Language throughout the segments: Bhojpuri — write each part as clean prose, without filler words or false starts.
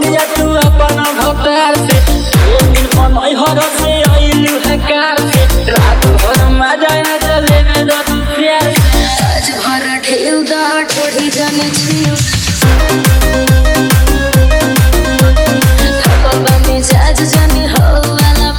जा तू अपन भतार से दिन पनई हर से आइलू है कार से रात भर मजा न चले में दो तू प्यार आज भर ढेउ दा ठोड़ी जाने छियो थकल बा मिजाज जाने हो वाला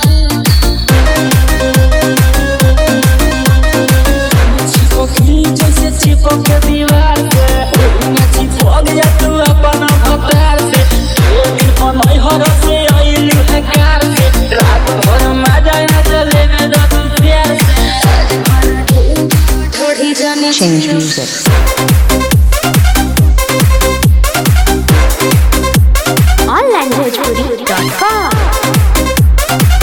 चिपकी जैसे चिपक के दीवार से चिपक जा तू अपन भतार से दिन पनई हर से आइलू है कार से रात भर मजा न चले में दो तू प्यार आज भर ढेउ दा ठोड़ी जाने Change छियो music. onlinebhojpuri.com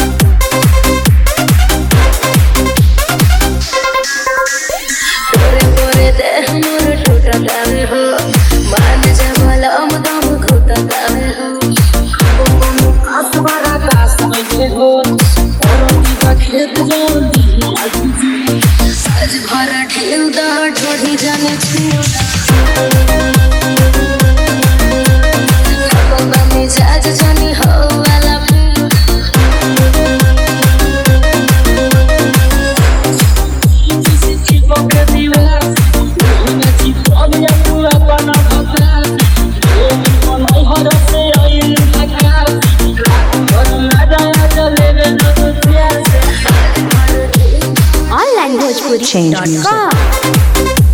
पोरे पोरे देह मोर टूटा गावे हो मान जा भला दम घुटा गावे हो आसमाना कास में हो औरती का खेत जल्दी आज भर ढेउ दा ठोड़ी जाने छियो थकल बा मिजाज जाने हो वाला चिपक के दीवार में चिपक जा तू अपन भतार दिन पनई हर से आइलू है कार रात भर मजा न चले में दो तू प्यार onlinebhojpuri.com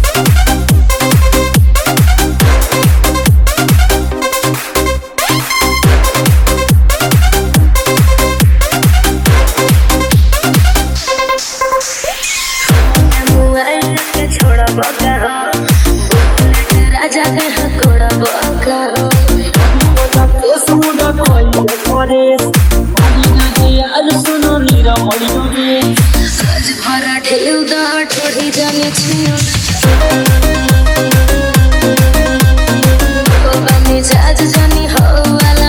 मोबाइल के छोड़ा बका राजा के हकोड़ा बका केस मुड़ा कोई करे महीना के आज सुनो नीरा मलियो रे आज भर ढेउ दा ठोड़ी जाने छियो बाबा मिजाज जाने हो वाला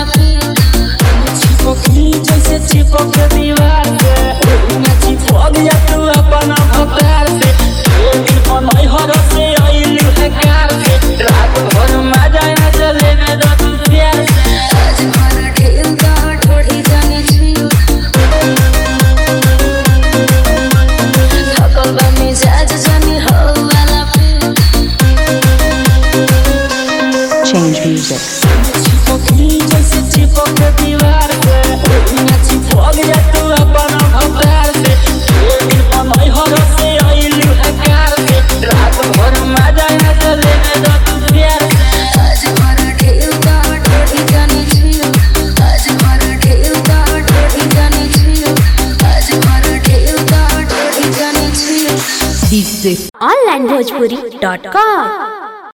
चिपकी जैसे चिपक के दीवार से में चिपक जा तू अपन भतार से दिन पनई हर से आइलू है कार से रात भर मजा न चले में दो तू प्यार आज भर ढेउ दा ठोड़ी जाने छियो थकल बा मिजाज जाने हो वाला Change music. चिपकी जैसे चिपक के दीवार से में चिपक जा तू अपन भतार से दिन पनई हर से आइलू है कार से रात भर मजा न चले में दो तू प्यार आज भर ढेउ दा ठोड़ी जाने छियो आज भर ढेउ दा ठोड़ी जाने छियो आज भर ढेउ दा ठोड़ी जाने छियो onlinebhojpuri.com